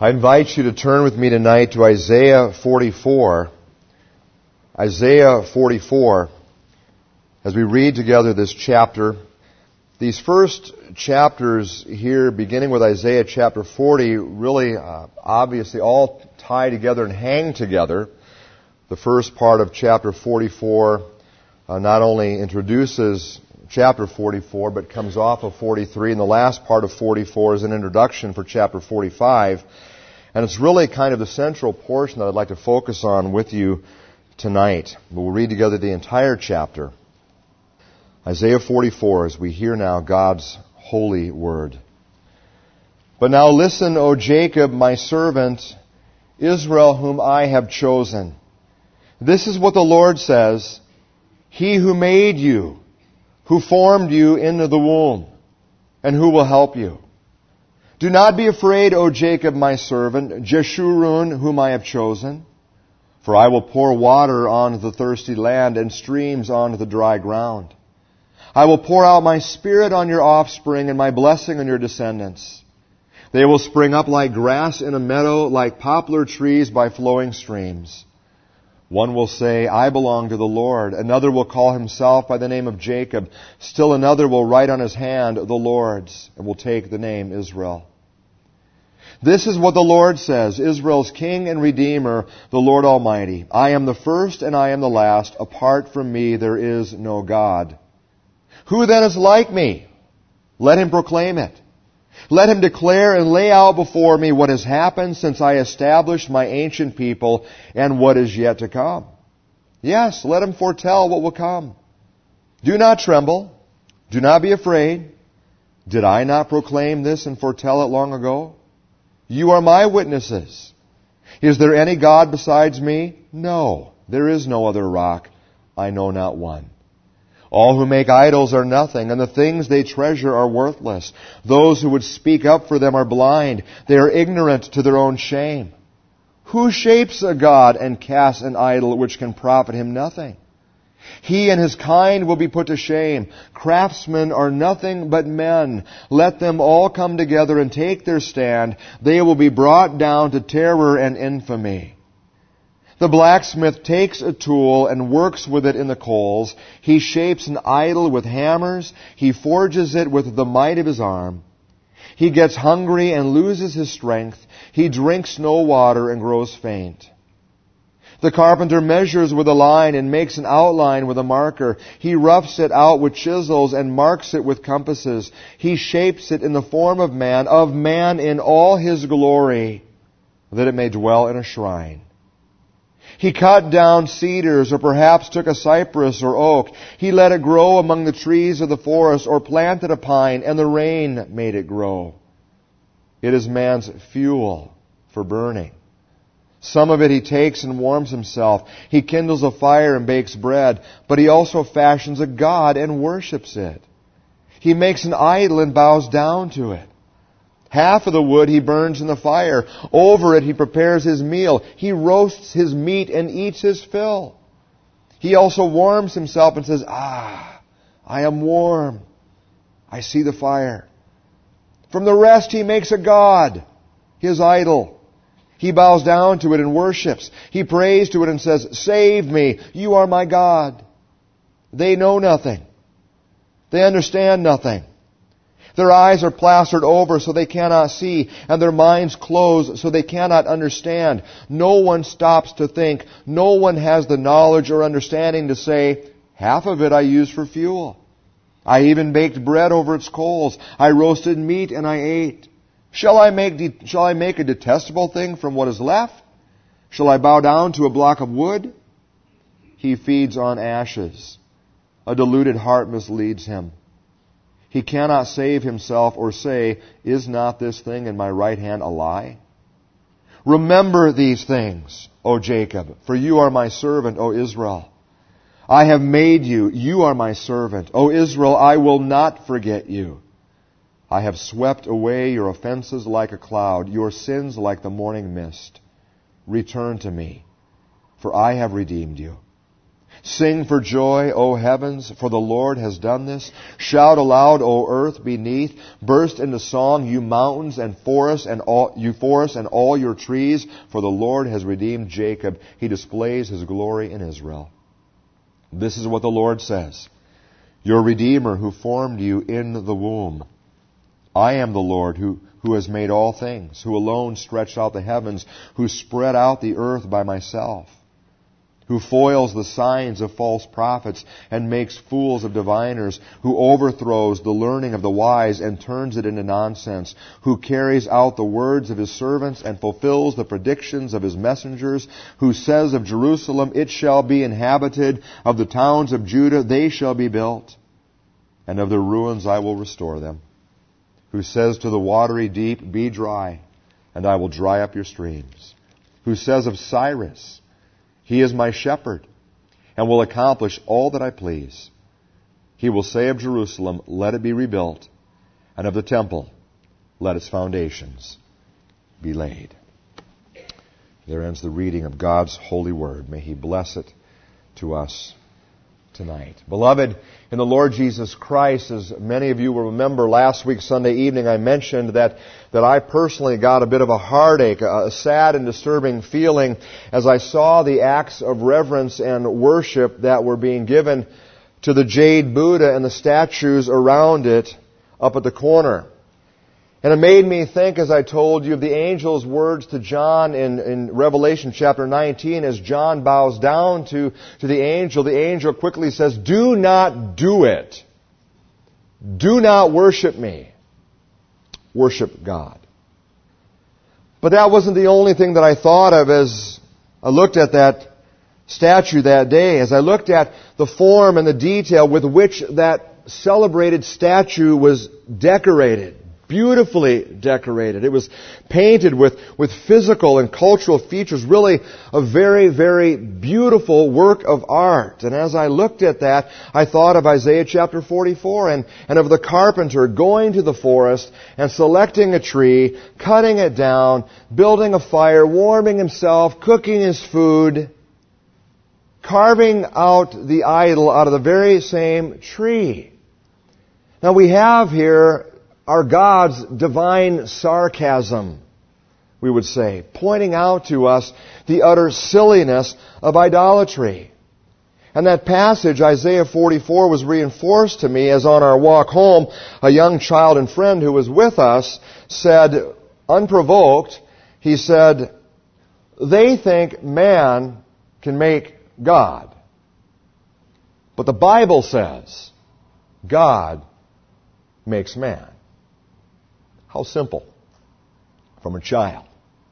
I invite you to turn with me tonight to Isaiah 44. Isaiah 44. As we read together this chapter, these first chapters here, beginning with Isaiah chapter 40, really obviously all tie together and hang together. The first part of chapter 44 not only introduces chapter 44, but comes off of 43, and the last part of 44 is an introduction for chapter 45. And it's really kind of the central portion that I'd like to focus on with you tonight. We'll read together the entire chapter. Isaiah 44, as we hear now God's holy word. But now listen, O Jacob, my servant, Israel, whom I have chosen. This is what the Lord says, He who made you, who formed you into the womb, and who will help you. Do not be afraid, O Jacob, my servant, Jeshurun, whom I have chosen. For I will pour water on the thirsty land and streams on the dry ground. I will pour out my spirit on your offspring and my blessing on your descendants. They will spring up like grass in a meadow, like poplar trees by flowing streams. One will say, I belong to the Lord. Another will call himself by the name of Jacob. Still another will write on his hand, the Lord's, and will take the name Israel. This is what the Lord says, Israel's King and Redeemer, the Lord Almighty. I am the first and I am the last. Apart from me there is no God. Who then is like me? Let him proclaim it. Let him declare and lay out before me what has happened since I established my ancient people and what is yet to come. Yes, let him foretell what will come. Do not tremble. Do not be afraid. Did I not proclaim this and foretell it long ago? You are my witnesses. Is there any God besides me? No, there is no other rock. I know not one. All who make idols are nothing, and the things they treasure are worthless. Those who would speak up for them are blind. They are ignorant to their own shame. Who shapes a god and casts an idol which can profit him nothing? He and his kind will be put to shame. Craftsmen are nothing but men. Let them all come together and take their stand. They will be brought down to terror and infamy. The blacksmith takes a tool and works with it in the coals. He shapes an idol with hammers. He forges it with the might of his arm. He gets hungry and loses his strength. He drinks no water and grows faint. The carpenter measures with a line and makes an outline with a marker. He roughs it out with chisels and marks it with compasses. He shapes it in the form of man in all his glory, that it may dwell in a shrine. He cut down cedars, or perhaps took a cypress or oak. He let it grow among the trees of the forest, or planted a pine, and the rain made it grow. It is man's fuel for burning. Some of it he takes and warms himself. He kindles a fire and bakes bread, but he also fashions a god and worships it. He makes an idol and bows down to it. Half of the wood he burns in the fire. Over it he prepares his meal. He roasts his meat and eats his fill. He also warms himself and says, I am warm. I see the fire. From the rest he makes a god, his idol. He bows down to it and worships. He prays to it and says, Save me, you are my God. They know nothing. They understand nothing. Their eyes are plastered over so they cannot see, and their minds closed so they cannot understand. No one stops to think. No one has the knowledge or understanding to say, half of it I used for fuel. I even baked bread over its coals. I roasted meat and I ate. Shall I make a detestable thing from what is left? Shall I bow down to a block of wood? He feeds on ashes. A deluded heart misleads him. He cannot save himself or say, Is not this thing in my right hand a lie? Remember these things, O Jacob, for you are my servant, O Israel. I have made you. You are my servant. O Israel, I will not forget you. I have swept away your offenses like a cloud, your sins like the morning mist. Return to me, for I have redeemed you. Sing for joy, O heavens, for the Lord has done this. Shout aloud, O earth beneath. Burst into song, you mountains and forests and all your trees, for the Lord has redeemed Jacob. He displays His glory in Israel. This is what the Lord says, your Redeemer who formed you in the womb. I am the Lord who has made all things, who alone stretched out the heavens, who spread out the earth by myself, who foils the signs of false prophets and makes fools of diviners, who overthrows the learning of the wise and turns it into nonsense, who carries out the words of His servants and fulfills the predictions of His messengers, who says of Jerusalem, it shall be inhabited, of the towns of Judah, they shall be built, and of their ruins I will restore them, who says to the watery deep, be dry, and I will dry up your streams, who says of Cyrus, He is my shepherd, and will accomplish all that I please. He will say of Jerusalem, let it be rebuilt, and of the temple, let its foundations be laid. There ends the reading of God's holy word. May He bless it to us tonight. Beloved, in the Lord Jesus Christ, as many of you will remember, last week, Sunday evening, I mentioned that I personally got a bit of a heartache, a sad and disturbing feeling as I saw the acts of reverence and worship that were being given to the jade Buddha and the statues around it up at the corner. And it made me think, as I told you, of the angel's words to John in Revelation chapter 19. As John bows down to the angel quickly says, do not do it. Do not worship me. Worship God. But that wasn't the only thing that I thought of as I looked at that statue that day. As I looked at the form and the detail with which that celebrated statue was decorated. Beautifully decorated. It was painted with physical and cultural features, really a very, very beautiful work of art. And as I looked at that, I thought of Isaiah chapter 44 and of the carpenter going to the forest and selecting a tree, cutting it down, building a fire, warming himself, cooking his food, carving out the idol out of the very same tree. Now we have here our God's divine sarcasm, we would say, pointing out to us the utter silliness of idolatry. And that passage, Isaiah 44, was reinforced to me as on our walk home, a young child and friend who was with us said, unprovoked, he said, they think man can make God. But the Bible says God makes man. How simple from a child.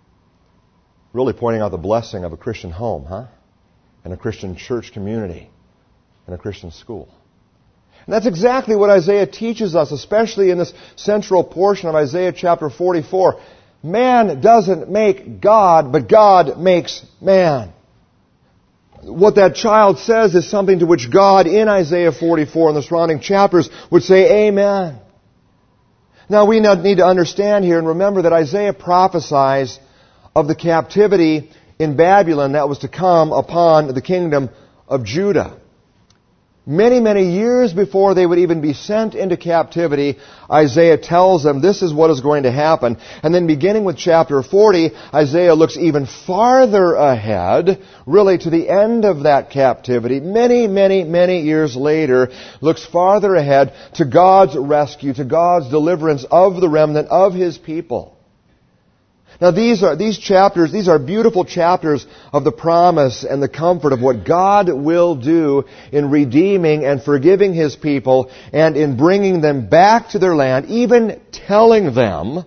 Really pointing out the blessing of a Christian home, huh? And a Christian church community and a Christian school. And that's exactly what Isaiah teaches us, especially in this central portion of Isaiah chapter 44. Man doesn't make God, but God makes man. What that child says is something to which God in Isaiah 44 and the surrounding chapters would say, Amen. Now we need to understand here and remember that Isaiah prophesies of the captivity in Babylon that was to come upon the kingdom of Judah. Many, many years before they would even be sent into captivity, Isaiah tells them this is what is going to happen. And then beginning with chapter 40, Isaiah looks even farther ahead, really to the end of that captivity. Many, many, many years later, looks farther ahead to God's rescue, to God's deliverance of the remnant of His people. Now these are beautiful chapters of the promise and the comfort of what God will do in redeeming and forgiving His people and in bringing them back to their land, even telling them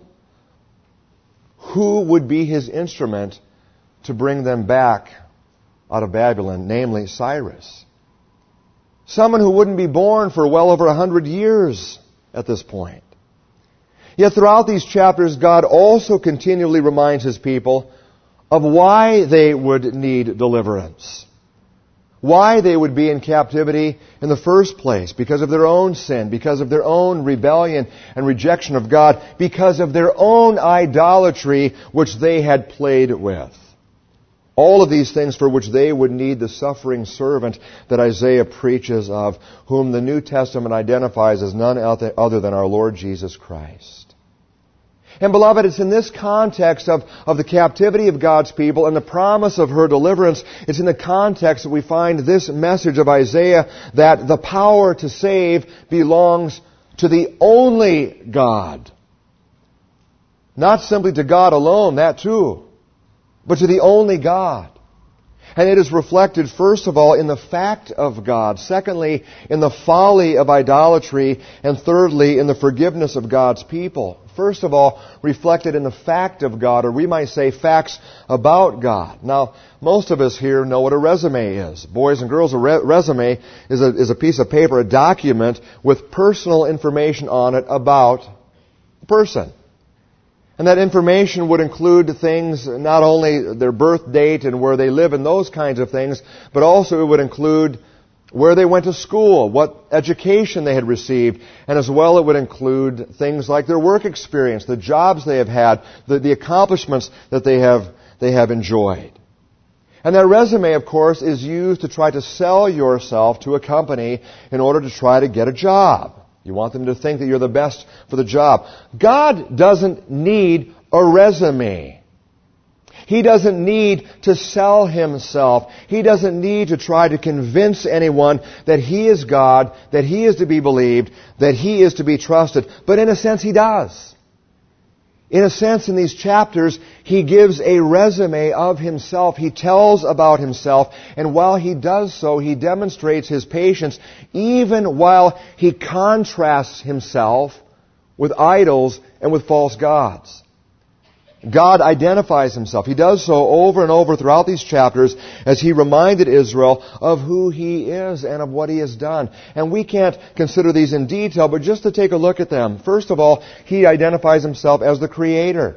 who would be His instrument to bring them back out of Babylon, namely Cyrus. Someone who wouldn't be born for well over 100 years at this point. Yet throughout these chapters, God also continually reminds His people of why they would need deliverance. Why they would be in captivity in the first place. Because of their own sin, because of their own rebellion and rejection of God, because of their own idolatry which they had played with. All of these things for which they would need the suffering servant that Isaiah preaches of, whom the New Testament identifies as none other than our Lord Jesus Christ. And beloved, it's in this context of the captivity of God's people and the promise of her deliverance, it's in the context that we find this message of Isaiah that the power to save belongs to the only God. Not simply to God alone, that too, but to the only God. And it is reflected, first of all, in the fact of God. Secondly, in the folly of idolatry. And thirdly, in the forgiveness of God's people. First of all, reflected in the fact of God, or we might say facts about God. Now, most of us here know what a resume is. Boys and girls, a resume is a piece of paper, a document with personal information on it about a person. And that information would include things, not only their birth date and where they live and those kinds of things, but also it would include where they went to school, what education they had received, and as well it would include things like their work experience, the jobs they have had, the accomplishments that they have enjoyed. And that resume, of course, is used to try to sell yourself to a company in order to try to get a job. You want them to think that you're the best for the job. God doesn't need a resume. He doesn't need to sell Himself. He doesn't need to try to convince anyone that He is God, that He is to be believed, that He is to be trusted. But in a sense, He does. In a sense, in these chapters, He gives a resume of Himself. He tells about Himself, and while He does so, He demonstrates His patience, even while He contrasts Himself with idols and with false gods. God identifies Himself. He does so over and over throughout these chapters as He reminded Israel of who He is and of what He has done. And we can't consider these in detail, but just to take a look at them. First of all, He identifies Himself as the Creator.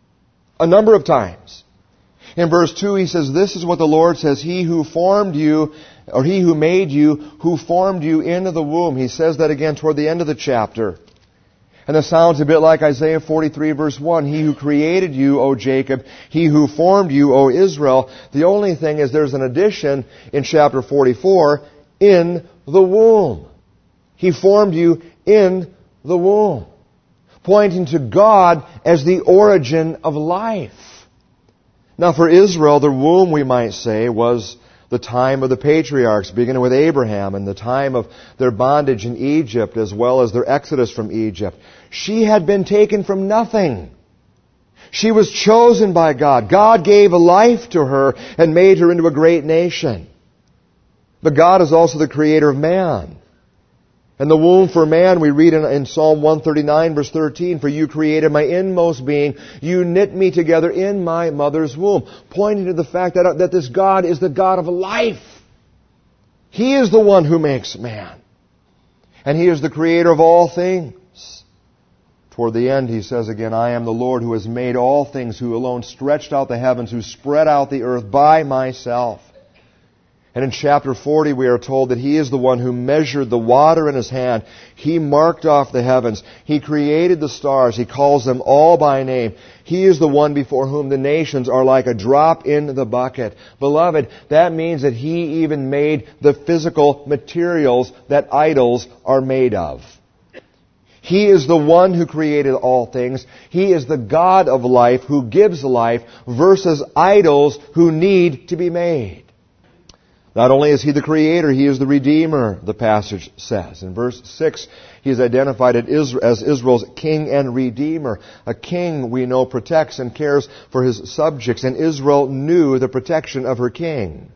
A number of times. In verse 2, He says, "This is what the Lord says, He who formed you, or He who made you, who formed you in the womb." He says that again toward the end of the chapter. And it sounds a bit like Isaiah 43 verse 1. "He who created you, O Jacob, He who formed you, O Israel." The only thing is there's an addition in chapter 44, "in the womb." He formed you in the womb. Pointing to God as the origin of life. Now for Israel, the womb, we might say, was the time of the patriarchs, beginning with Abraham, and the time of their bondage in Egypt, as well as their exodus from Egypt. She had been taken from nothing. She was chosen by God. God gave a life to her and made her into a great nation. But God is also the creator of man. And the womb for man, we read in Psalm 139, verse 13, "For you created my inmost being. You knit me together in my mother's womb." Pointing to the fact that this God is the God of life. He is the one who makes man. And He is the creator of all things. Toward the end, He says again, "I am the Lord who has made all things, who alone stretched out the heavens, who spread out the earth by myself." And in chapter 40 we are told that He is the one who measured the water in His hand. He marked off the heavens. He created the stars. He calls them all by name. He is the one before whom the nations are like a drop in the bucket. Beloved, that means that He even made the physical materials that idols are made of. He is the one who created all things. He is the God of life who gives life versus idols who need to be made. Not only is He the Creator, He is the Redeemer, the passage says. In verse 6, He is identified as Israel's King and Redeemer. A king, we know, protects and cares for his subjects, and Israel knew the protection of her king.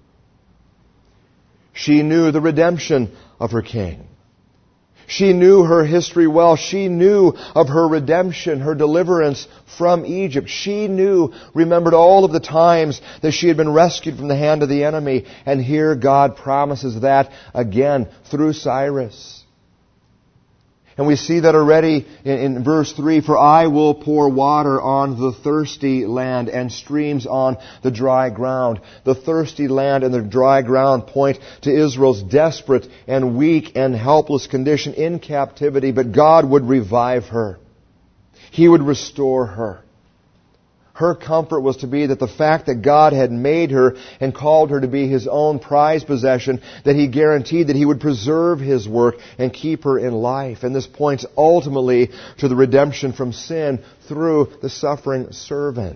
She knew the redemption of her king. She knew her history well. She knew of her redemption, her deliverance from Egypt. She remembered all of the times that she had been rescued from the hand of the enemy. And here God promises that again through Cyrus. And we see that already in verse 3, "For I will pour water on the thirsty land and streams on the dry ground." The thirsty land and the dry ground point to Israel's desperate and weak and helpless condition in captivity, but God would revive her. He would restore her. Her comfort was to be that the fact that God had made her and called her to be His own prized possession, that He guaranteed that He would preserve His work and keep her in life. And this points ultimately to the redemption from sin through the suffering servant.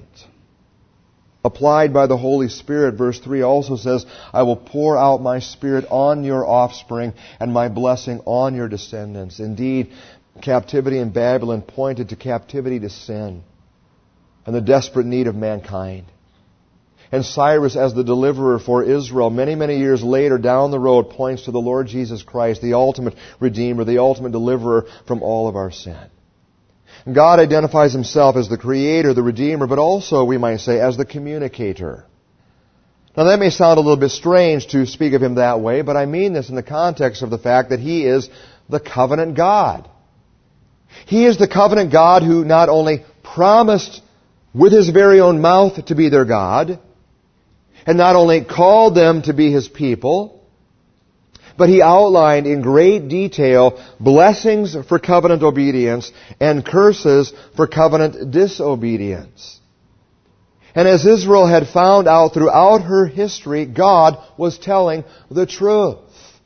Applied by the Holy Spirit, verse 3 also says, I will pour out my Spirit on your offspring and my blessing on your descendants. Indeed, captivity in Babylon pointed to captivity to sin and the desperate need of mankind. And Cyrus, as the deliverer for Israel, many, many years later down the road, points to the Lord Jesus Christ, the ultimate Redeemer, the ultimate deliverer from all of our sin. God identifies Himself as the Creator, the Redeemer, but also, we might say, as the communicator. Now that may sound a little bit strange to speak of Him that way, but I mean this in the context of the fact that He is the covenant God. He is the covenant God who not only promised with His very own mouth to be their God, and not only called them to be His people, but He outlined in great detail blessings for covenant obedience and curses for covenant disobedience. And as Israel had found out throughout her history, God was telling the truth.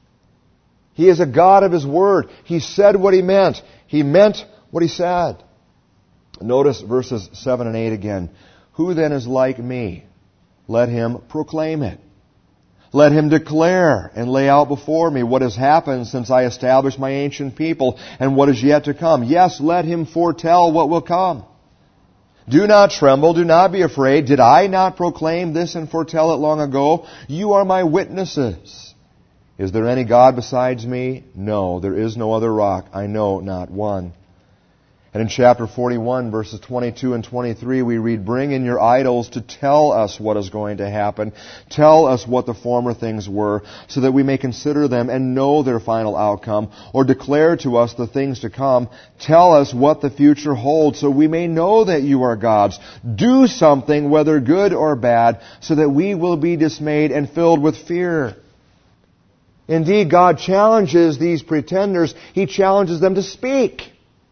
He is a God of His Word. He said what He meant. He meant what He said. Notice verses 7 and 8 again. Who then is like me? Let him proclaim it. Let him declare and lay out before me what has happened since I established my ancient people and what is yet to come. Yes, let him foretell what will come. Do not tremble, do not be afraid. Did I not proclaim this and foretell it long ago? You are my witnesses. Is there any God besides me? No, there is no other rock. I know not one. And in chapter 41, verses 22 and 23, we read, Bring in your idols to tell us what is going to happen. Tell us what the former things were, so that we may consider them and know their final outcome, or declare to us the things to come. Tell us what the future holds, so we may know that you are gods. Do something, whether good or bad, so that we will be dismayed and filled with fear. Indeed, God challenges these pretenders. He challenges them to speak.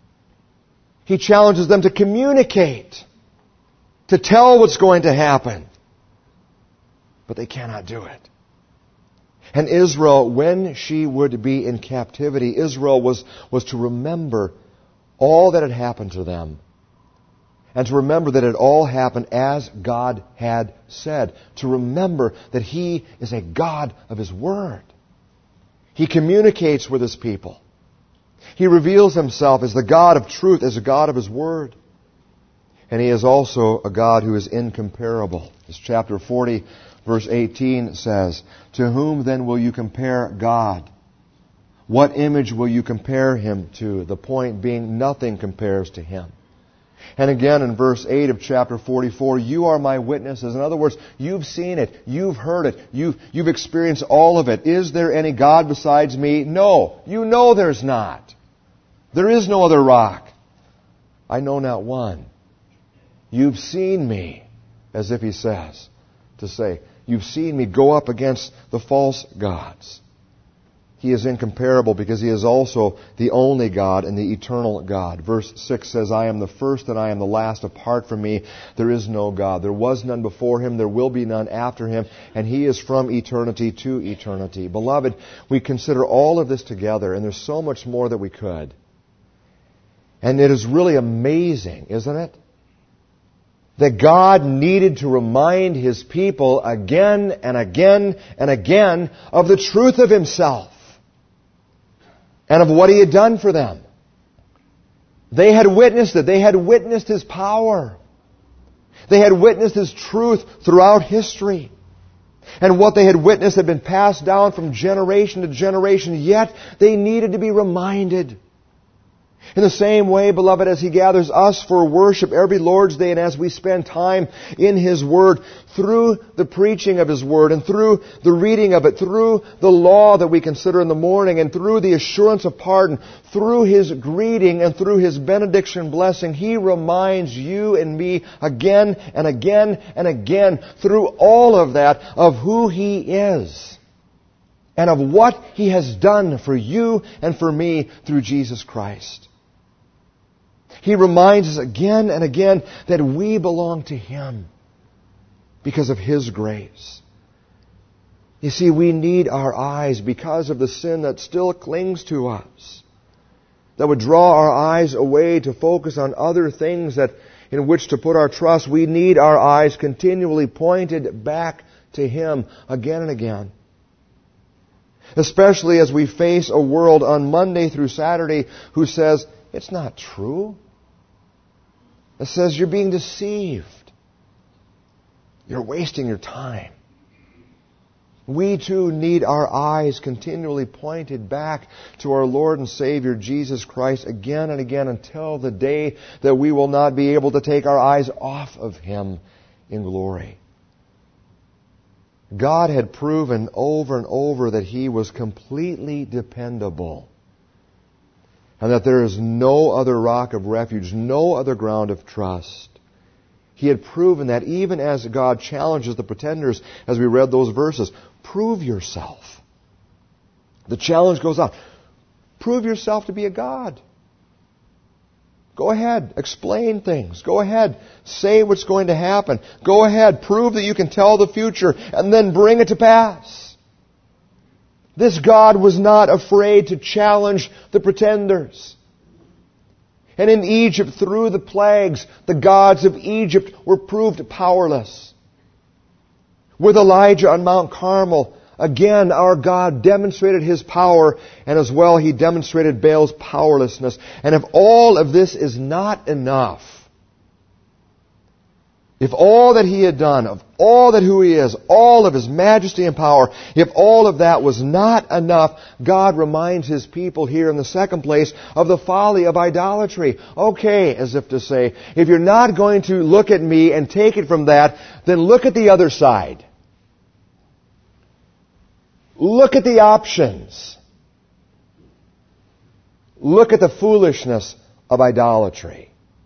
He challenges them to communicate, to tell what's going to happen. But they cannot do it. And Israel, when she would be in captivity, Israel was to remember all that had happened to them. And to remember that it all happened as God had said. To remember that He is a God of His Word. He communicates with His people. He reveals Himself as the God of truth, as a God of His Word. And He is also a God who is incomparable. As chapter 40, verse 18 says, To whom then will you compare God? What image will you compare Him to? The point being, nothing compares to Him. And again in verse 8 of chapter 44, you are my witnesses. In other words, you've seen it, you've heard it, you've experienced all of it. Is there any God besides me? No, you know there's not. There is no other rock. I know not one. You've seen me, as if He says, to say, you've seen me go up against the false gods. He is incomparable because He is also the only God and the eternal God. Verse 6 says, I am the first and I am the last. Apart from me, there is no God. There was none before Him. There will be none after Him. And He is from eternity to eternity. Beloved, we consider all of this together, and there's so much more that we could. And it is really amazing, isn't it? That God needed to remind His people again and again and again of the truth of Himself. And of what He had done for them. They had witnessed it. They had witnessed His power. They had witnessed His truth throughout history. And what they had witnessed had been passed down from generation to generation, yet they needed to be reminded. In the same way, beloved, as He gathers us for worship every Lord's Day, and as we spend time in His Word, through the preaching of His Word, and through the reading of it, through the law that we consider in the morning, and through the assurance of pardon, through His greeting, and through His benediction blessing, He reminds you and me again and again and again, through all of that, of who He is, and of what He has done for you and for me through Jesus Christ. He reminds us again and again that we belong to Him because of His grace. You see, we need our eyes because of the sin that still clings to us, that would draw our eyes away to focus on other things in which to put our trust. We need our eyes continually pointed back to Him again and again. Especially as we face a world on Monday through Saturday who says, it's not true. It says you're being deceived. You're wasting your time. We too need our eyes continually pointed back to our Lord and Savior Jesus Christ again and again until the day that we will not be able to take our eyes off of Him in glory. God had proven over and over that He was completely dependable and that there is no other rock of refuge, no other ground of trust. He had proven that even as God challenges the pretenders, as we read those verses, prove yourself. The challenge goes on. Prove yourself to be a God. Go ahead, explain things. Go ahead, say what's going to happen. Go ahead, prove that you can tell the future, and then bring it to pass. This God was not afraid to challenge the pretenders. And in Egypt, through the plagues, the gods of Egypt were proved powerless. With Elijah on Mount Carmel, again, our God demonstrated His power, and as well He demonstrated Baal's powerlessness. And if all of this is not enough, if all that He had done, of all that who He is, all of His majesty and power, if all of that was not enough, God reminds His people here in the second place of the folly of idolatry. Okay, as if to say, if you're not going to look at me and take it from that, then look at the other side. Look at the options. Look at the foolishness of idolatry.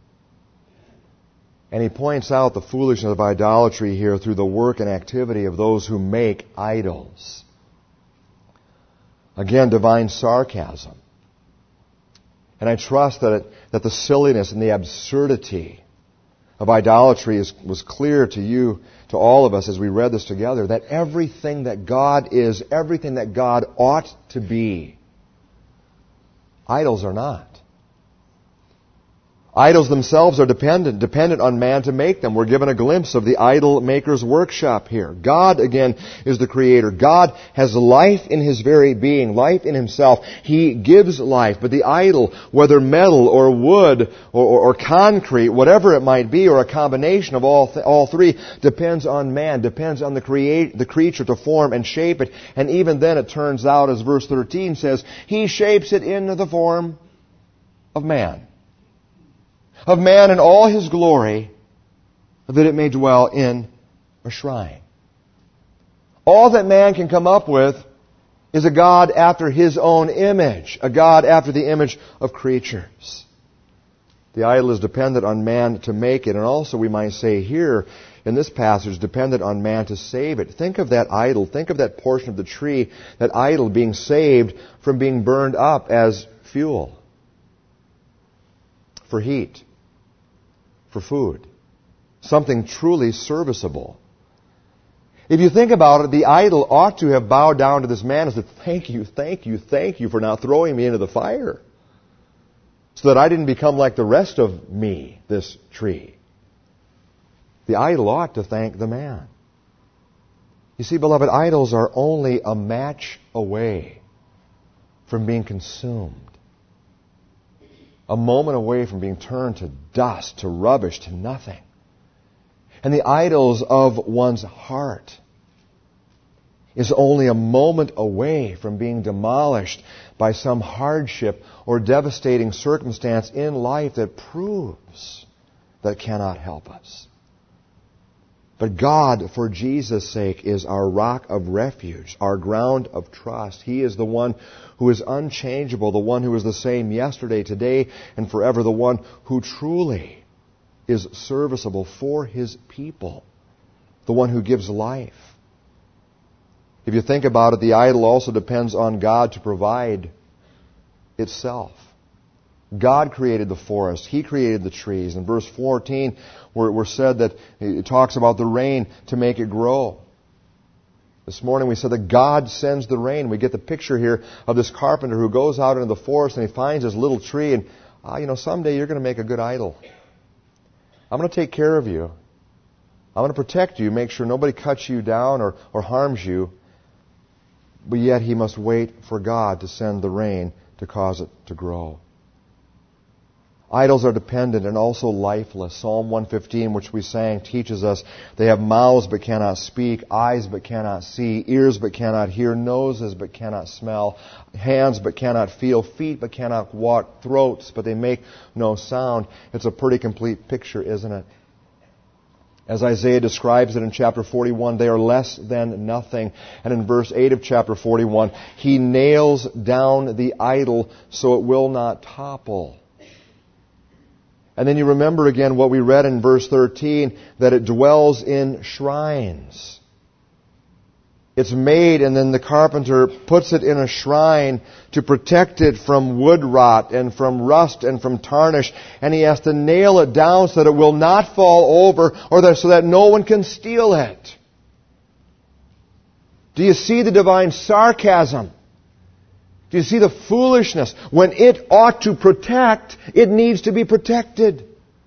And he points out the foolishness of idolatry here through the work and activity of those who make idols. Again, divine sarcasm. And I trust that the silliness and the absurdity of idolatry was clear to you, to all of us as we read this together, that everything that God is, everything that God ought to be, idols are not. Idols themselves are dependent on man to make them. We're given a glimpse of the idol maker's workshop here. God, again, is the creator. God has life in His very being, life in Himself. He gives life. But the idol, whether metal or wood or concrete, whatever it might be, or a combination of all three, depends on man, depends on the creature to form and shape it. And even then it turns out, as verse 13 says, He shapes it into the form of man. Of man in all his glory, that it may dwell in a shrine. All that man can come up with is a God after his own image, a God after the image of creatures. The idol is dependent on man to make it, and also we might say here in this passage, dependent on man to save it. Think of that idol, think of that portion of the tree, that idol being saved from being burned up as fuel, for heat, for food. Something truly serviceable. If you think about it, the idol ought to have bowed down to this man and said, thank you for not throwing me into the fire, so that I didn't become like the rest of me, this tree. The idol ought to thank the man. You see, beloved, idols are only a match away from being consumed. A moment away from being turned to dust, to rubbish, to nothing. And the idols of one's heart is only a moment away from being demolished by some hardship or devastating circumstance in life that proves that cannot help us. But God, for Jesus' sake, is our rock of refuge, our ground of trust. He is the one who is unchangeable, the one who is the same yesterday, today, and forever, the one who truly is serviceable for His people, the one who gives life. If you think about it, the idol also depends on God to provide itself. God created the forest. He created the trees. In verse 14, we're said that it talks about the rain to make it grow. This morning we said that God sends the rain. We get the picture here of this carpenter who goes out into the forest and he finds this little tree and, someday you're going to make a good idol. I'm going to take care of you. I'm going to protect you, make sure nobody cuts you down or harms you. But yet he must wait for God to send the rain to cause it to grow. Idols are dependent and also lifeless. Psalm 115, which we sang, teaches us they have mouths but cannot speak, eyes but cannot see, ears but cannot hear, noses but cannot smell, hands but cannot feel, feet but cannot walk, throats but they make no sound. It's a pretty complete picture, isn't it? As Isaiah describes it in chapter 41, they are less than nothing. And in verse 8 of chapter 41, he nails down the idol so it will not topple. And then you remember again what we read in verse 13, that it dwells in shrines. It's made and then the carpenter puts it in a shrine to protect it from wood rot and from rust and from tarnish. And he has to nail it down so that it will not fall over so that no one can steal it. Do you see the divine sarcasm? Do you see the foolishness? When it ought to protect, it needs to be protected.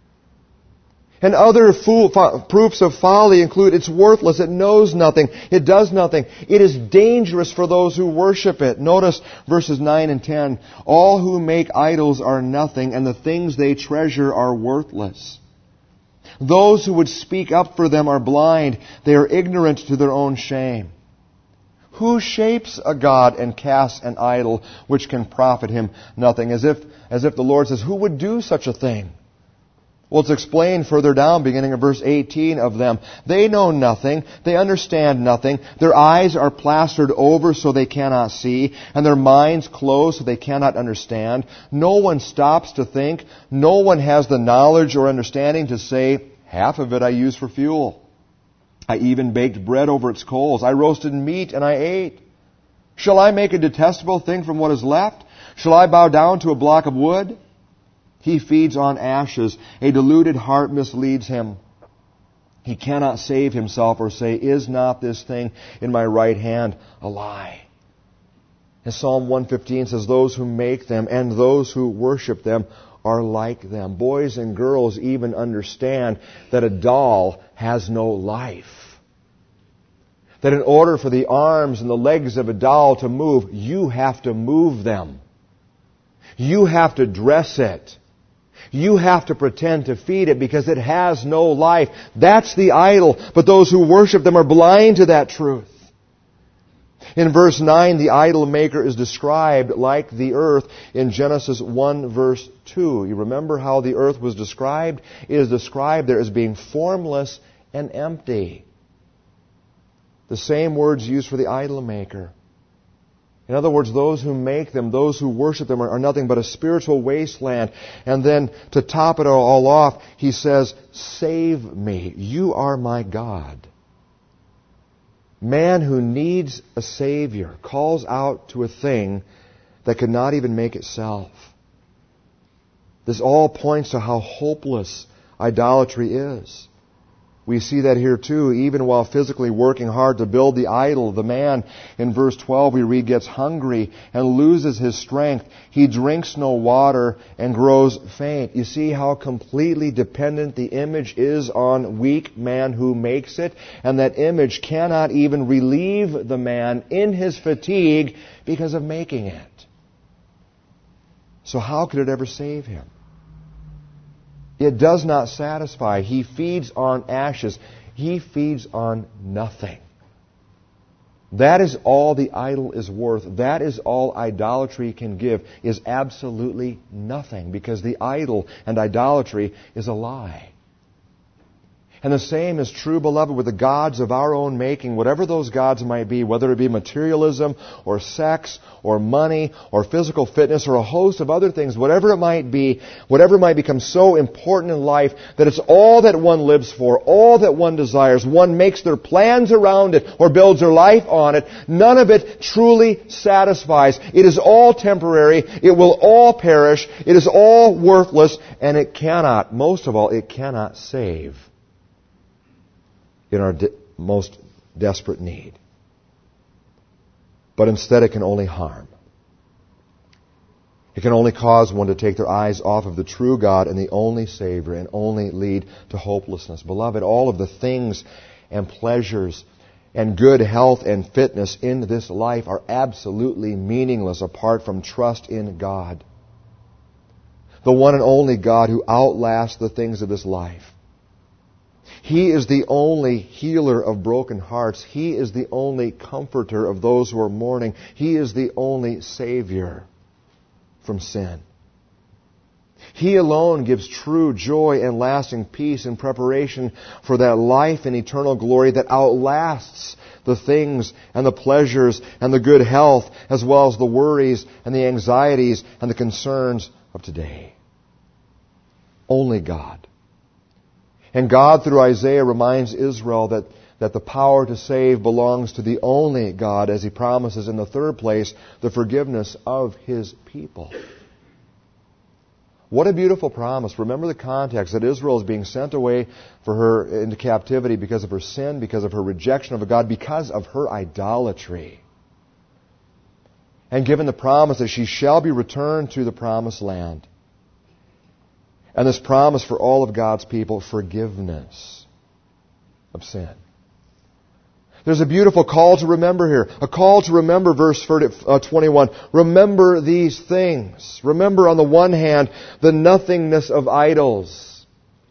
And other proofs of folly include it's worthless, it knows nothing, it does nothing. It is dangerous for those who worship it. Notice verses 9 and 10. All who make idols are nothing, and the things they treasure are worthless. Those who would speak up for them are blind. They are ignorant to their own shame. Who shapes a god and casts an idol which can profit him nothing? As if the Lord says, who would do such a thing? Well, it's explained further down, beginning of verse 18 of them. They know nothing. They understand nothing. Their eyes are plastered over so they cannot see, and their minds closed so they cannot understand. No one stops to think. No one has the knowledge or understanding to say, half of it I use for fuel. I even baked bread over its coals. I roasted meat and I ate. Shall I make a detestable thing from what is left? Shall I bow down to a block of wood? He feeds on ashes. A deluded heart misleads him. He cannot save himself or say, is not this thing in my right hand a lie? And Psalm 115 says, those who make them and those who worship them are like them. Boys and girls even understand that a doll has no life. That in order for the arms and the legs of a doll to move, you have to move them. You have to dress it. You have to pretend to feed it because it has no life. That's the idol. But those who worship them are blind to that truth. In verse 9, the idol maker is described like the earth in Genesis 1 verse 2. You remember how the earth was described? It is described there as being formless and empty. The same words used for the idol maker. In other words, those who make them, those who worship them are nothing but a spiritual wasteland. And then to top it all off, he says, save me. You are my God. Man who needs a Savior calls out to a thing that could not even make itself. This all points to how hopeless idolatry is. We see that here too, even while physically working hard to build the idol. The man, in verse 12 we read, gets hungry and loses his strength. He drinks no water and grows faint. You see how completely dependent the image is on weak man who makes it, and that image cannot even relieve the man in his fatigue because of making it. So how could it ever save him? It does not satisfy. He feeds on ashes. He feeds on nothing. That is all the idol is worth. That is all idolatry can give, is absolutely nothing, because the idol and idolatry is a lie. And the same is true, beloved, with the gods of our own making, whatever those gods might be, whether it be materialism or sex or money or physical fitness or a host of other things, whatever it might be, whatever might become so important in life that it's all that one lives for, all that one desires. One makes their plans around it or builds their life on it. None of it truly satisfies. It is all temporary. It will all perish. It is all worthless. And it cannot, most of all, it cannot save in our most desperate need. But instead it can only harm. It can only cause one to take their eyes off of the true God and the only Savior and only lead to hopelessness. Beloved, all of the things and pleasures and good health and fitness in this life are absolutely meaningless apart from trust in God. The one and only God who outlasts the things of this life. He is the only healer of broken hearts. He is the only comforter of those who are mourning. He is the only Savior from sin. He alone gives true joy and lasting peace in preparation for that life and eternal glory that outlasts the things and the pleasures and the good health, as well as the worries and the anxieties and the concerns of today. Only God. And God, through Isaiah, reminds Israel that the power to save belongs to the only God, as He promises in the third place, the forgiveness of His people. What a beautiful promise. Remember the context that Israel is being sent away for her into captivity because of her sin, because of her rejection of God, because of her idolatry. And given the promise that she shall be returned to the promised land. And this promise for all of God's people, forgiveness of sin. There's a beautiful call to remember here. A call to remember, verse 21. Remember these things. Remember, on the one hand, the nothingness of idols.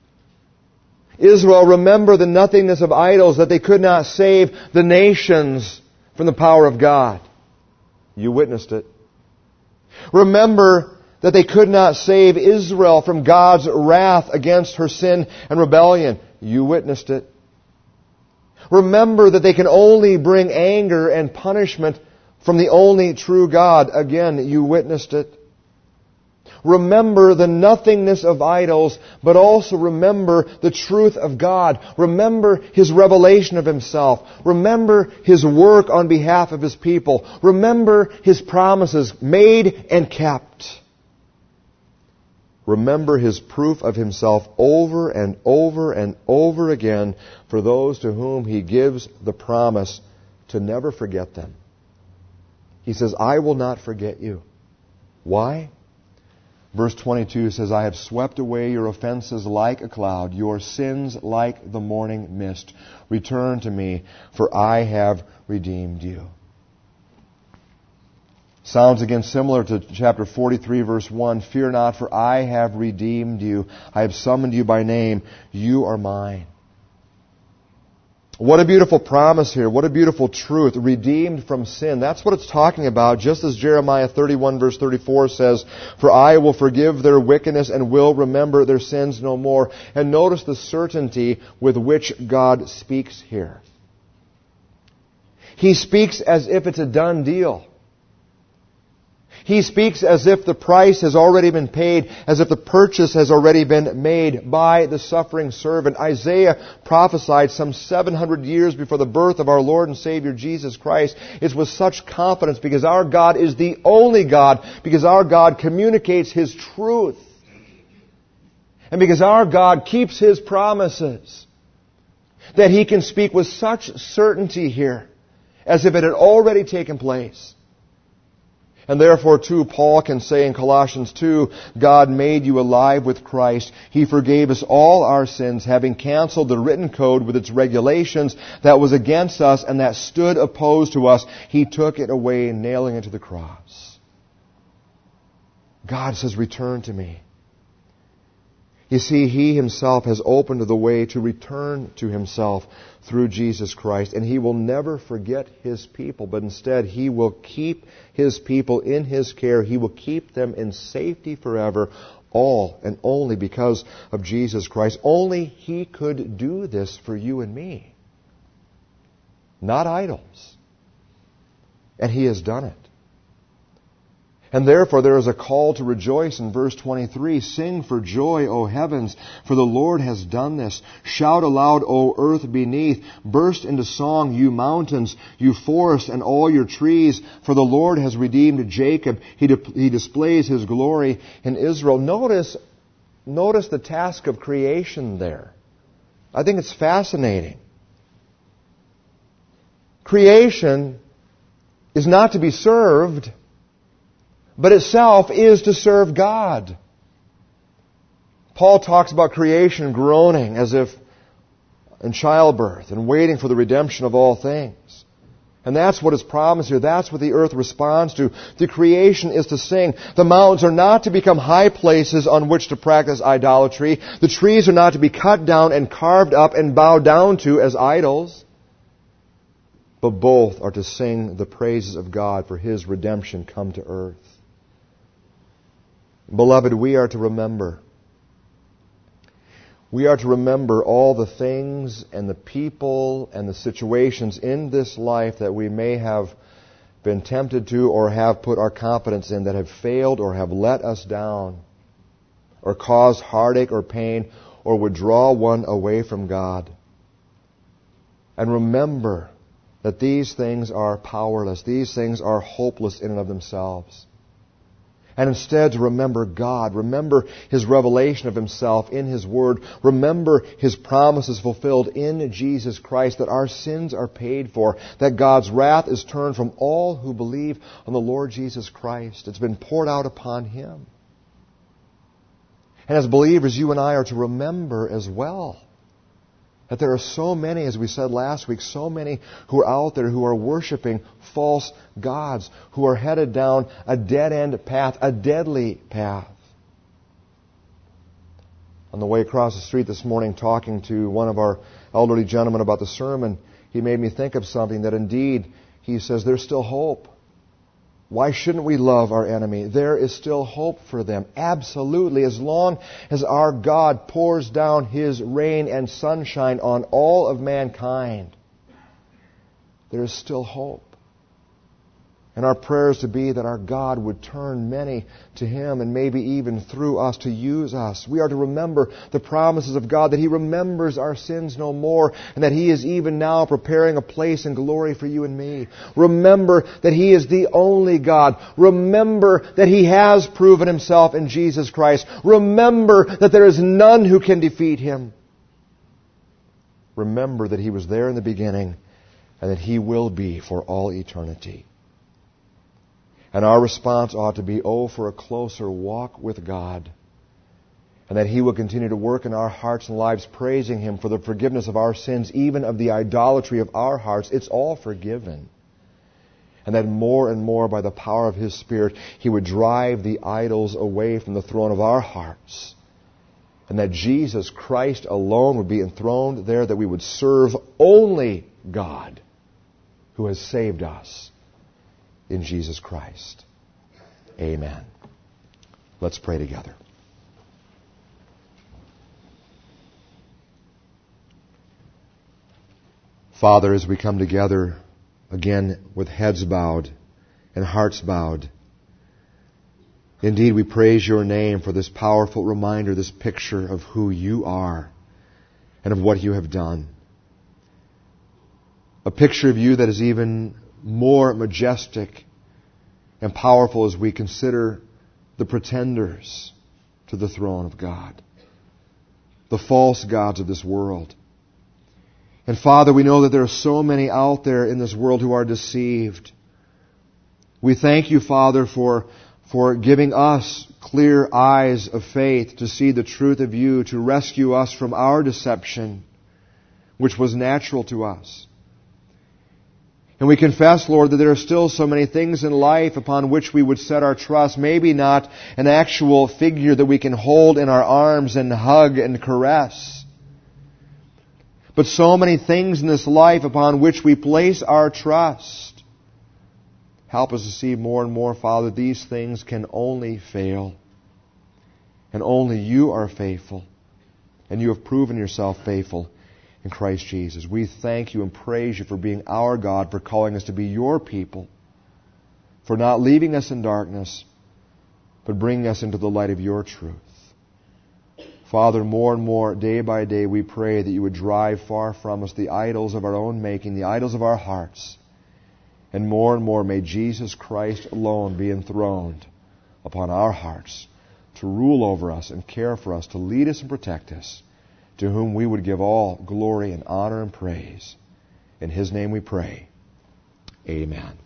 Israel, remember the nothingness of idols, that they could not save the nations from the power of God. You witnessed it. Remember that they could not save Israel from God's wrath against her sin and rebellion. You witnessed it. Remember that they can only bring anger and punishment from the only true God. Again, you witnessed it. Remember the nothingness of idols, but also remember the truth of God. Remember His revelation of Himself. Remember His work on behalf of His people. Remember His promises made and kept. Remember His proof of Himself over and over and over again for those to whom He gives the promise to never forget them. He says, I will not forget you. Why? Verse 22 says, I have swept away your offenses like a cloud, your sins like the morning mist. Return to me, for I have redeemed you. Sounds again similar to chapter 43, verse 1. Fear not, for I have redeemed you. I have summoned you by name. You are mine. What a beautiful promise here. What a beautiful truth. Redeemed from sin. That's what it's talking about. Just as Jeremiah 31, verse 34 says, for I will forgive their wickedness and will remember their sins no more. And notice the certainty with which God speaks here. He speaks as if it's a done deal. He speaks as if the price has already been paid, as if the purchase has already been made by the suffering servant. Isaiah prophesied some 700 years before the birth of our Lord and Savior Jesus Christ. It's with such confidence because our God is the only God, because our God communicates His truth, and because our God keeps His promises, that He can speak with such certainty here, as if it had already taken place. And therefore, too, Paul can say in Colossians 2, God made you alive with Christ. He forgave us all our sins, having canceled the written code with its regulations that was against us and that stood opposed to us. He took it away, nailing it to the cross. God says, return to me. You see, He Himself has opened the way to return to Himself through Jesus Christ. And He will never forget His people, but instead He will keep His people in His care. He will keep them in safety forever, all and only because of Jesus Christ. Only He could do this for you and me. Not idols. And He has done it. And therefore there is a call to rejoice in verse 23. Sing for joy, O heavens, for the Lord has done this. Shout aloud, O earth beneath. Burst into song, you mountains, you forests and all your trees. For the Lord has redeemed Jacob. He displays His glory in Israel. Notice the task of creation there. I think it's fascinating. Creation is not to be served, but itself is to serve God. Paul talks about creation groaning as if in childbirth and waiting for the redemption of all things. And that's what is promised here. That's what the earth responds to. The creation is to sing. The mountains are not to become high places on which to practice idolatry. The trees are not to be cut down and carved up and bowed down to as idols. But both are to sing the praises of God for His redemption come to earth. Beloved, we are to remember. We are to remember all the things and the people and the situations in this life that we may have been tempted to or have put our confidence in that have failed or have let us down or caused heartache or pain or would draw one away from God. And remember that these things are powerless. These things are hopeless in and of themselves. And instead to remember God. Remember His revelation of Himself in His Word. Remember His promises fulfilled in Jesus Christ, that our sins are paid for, that God's wrath is turned from all who believe on the Lord Jesus Christ. It's been poured out upon Him. And as believers, you and I are to remember as well that there are so many, as we said last week, so many who are out there who are worshiping false gods, who are headed down a dead-end path, a deadly path. On the way across the street this morning, talking to one of our elderly gentlemen about the sermon, he made me think of something that indeed, he says, there's still hope. Why shouldn't we love our enemy? There is still hope for them. Absolutely. As long as our God pours down His rain and sunshine on all of mankind, there is still hope. And our prayer is to be that our God would turn many to Him and maybe even through us to use us. We are to remember the promises of God, that He remembers our sins no more and that He is even now preparing a place in glory for you and me. Remember that He is the only God. Remember that He has proven Himself in Jesus Christ. Remember that there is none who can defeat Him. Remember that He was there in the beginning and that He will be for all eternity. And our response ought to be, oh, for a closer walk with God. And that He will continue to work in our hearts and lives, praising Him for the forgiveness of our sins, even of the idolatry of our hearts. It's all forgiven. And that more and more by the power of His Spirit, He would drive the idols away from the throne of our hearts. And that Jesus Christ alone would be enthroned there, that we would serve only God who has saved us in Jesus Christ. Amen. Let's pray together. Father, as we come together again with heads bowed and hearts bowed, indeed we praise Your name for this powerful reminder, this picture of who You are and of what You have done. A picture of You that is even more majestic and powerful as we consider the pretenders to the throne of God, the false gods of this world. And Father, we know that there are so many out there in this world who are deceived. We thank You, Father, for giving us clear eyes of faith to see the truth of You, to rescue us from our deception, which was natural to us. And we confess, Lord, that there are still so many things in life upon which we would set our trust. Maybe not an actual figure that we can hold in our arms and hug and caress, but so many things in this life upon which we place our trust. Help us to see more and more, Father, these things can only fail. And only you are faithful. And you have proven yourself faithful in Christ Jesus. We thank you and praise you for being our God, for calling us to be your people, for not leaving us in darkness, but bringing us into the light of your truth. Father, more and more, day by day, we pray that you would drive far from us the idols of our own making, the idols of our hearts. And more may Jesus Christ alone be enthroned upon our hearts, to rule over us and care for us, to lead us and protect us, to whom we would give all glory and honor and praise. In His name we pray. Amen.